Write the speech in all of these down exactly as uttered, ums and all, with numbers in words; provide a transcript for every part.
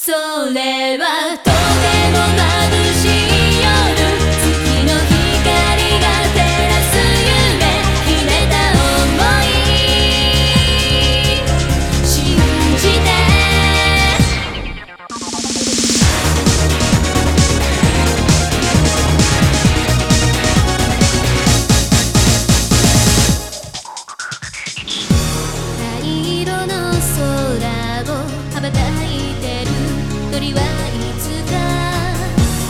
それはとても眩しい夜、月の光が照らす夢、秘めた想い信じて。灰色の空を羽ばたいてる鳥はいつか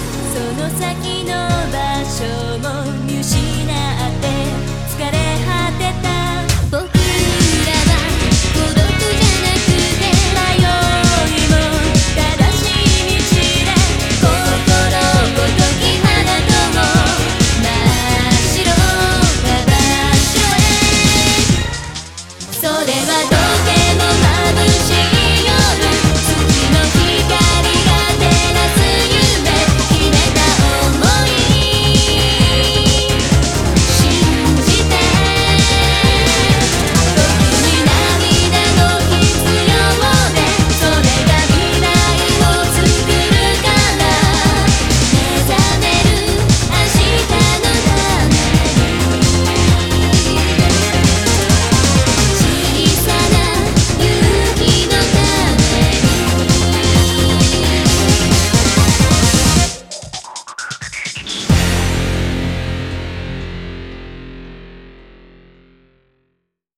その先の場所も見失って疲れ果て